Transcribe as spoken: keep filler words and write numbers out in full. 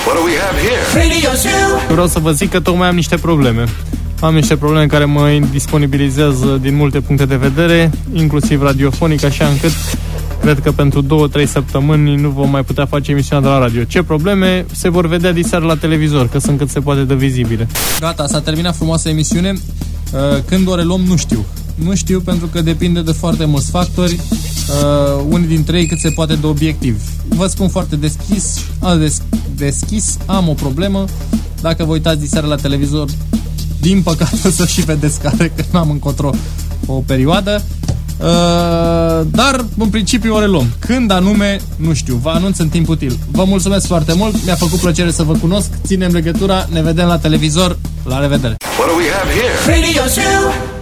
What do we have here? Radio Zoo. Vreau să vă zic că tocmai am niște probleme. Am niște probleme care mă indisponibilizează din multe puncte de vedere, inclusiv radiofonic, așa încât cred că pentru două, trei săptămâni nu vom mai putea face emisiunea de la radio. Ce probleme? Se vor vedea diseară la televizor, că sunt cât se poate de vizibile. Gata, s-a terminat frumoasa emisiune. Când o reluăm, nu știu. Nu știu pentru că depinde de foarte mulți factori, unii dintre ei cât se poate de obiectiv. Vă spun foarte deschis, des, deschis, am o problemă. Dacă vă uitați diseară la televizor, din păcate o să și vedeți care, că n-am încotro o perioadă. Uh, dar în principiu o reluăm. Când anume, nu știu, vă anunț în timp util. Vă mulțumesc foarte mult, mi-a făcut plăcere să vă cunosc. Ținem legătura, ne vedem la televizor. La revedere. What do we have here? Radio Zoo.